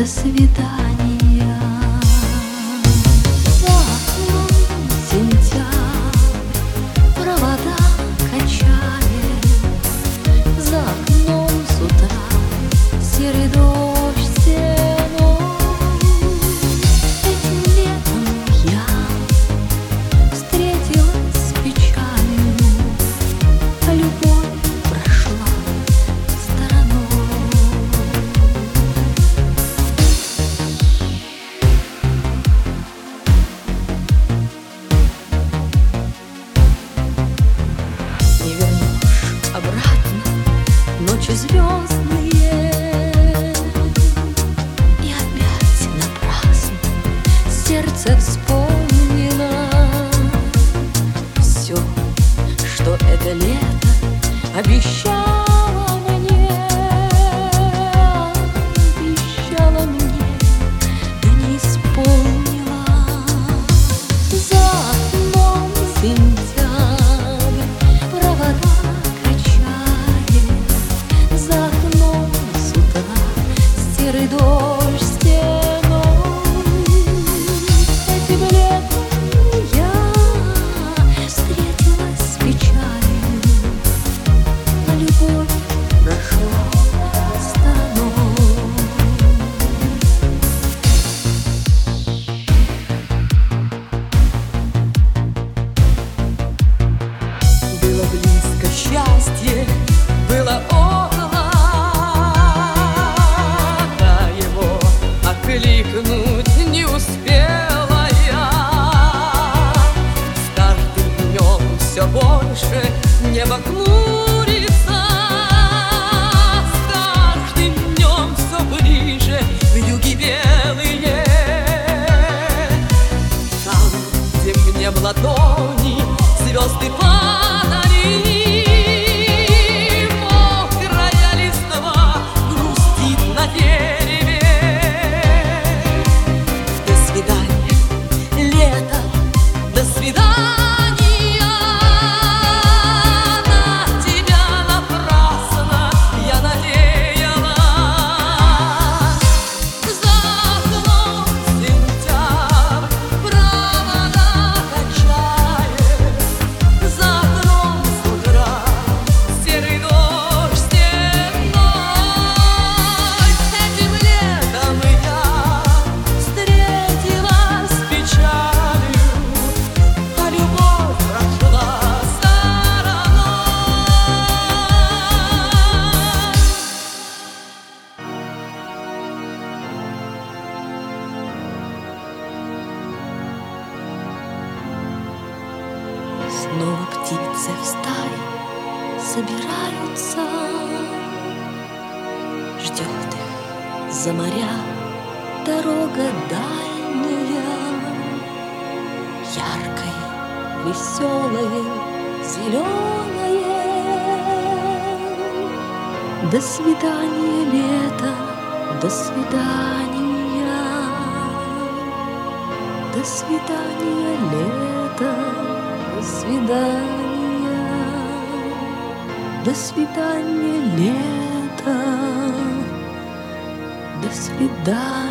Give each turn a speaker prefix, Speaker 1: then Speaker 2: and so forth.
Speaker 1: свидания. За окном сентябрь, провода качает, за окном с утра серый дождь стеной. Этим летом я встретилась с печалью, а любовь прошла стороной. Не вернешь обратно ночи звездные, и опять напрасно сердце вспомнило все, что это лето обещало мне, да не исполнила. За окном сентябрь, провода качает, за окном с утра серый дождь стеной. Этим летом я встретилась с печалью, а любовь прошла стороной. Было близко счастье, было около, да его окликнуть не успела я. С каждым днем все больше небо хмурится, с каждым днем все ближе вьюги белые. Там, где мне в ладони звезды падали, мокрая листва грустит на дереве. До свидания, лето, до свидания. На тебя напрасно я надеялась. За окном сентябрь, провода качает, за окном с утра серый дождь стеной. Этим летом я встретилась с печалью, а любовь прошла стороной. Снова птицы в стае собираются, ждет их за моря дорога дальняя, яркое, веселое, зеленое. До свидания, лето, до свидания, до свидания, лето, до свидания, до свидания, лето, до свидания.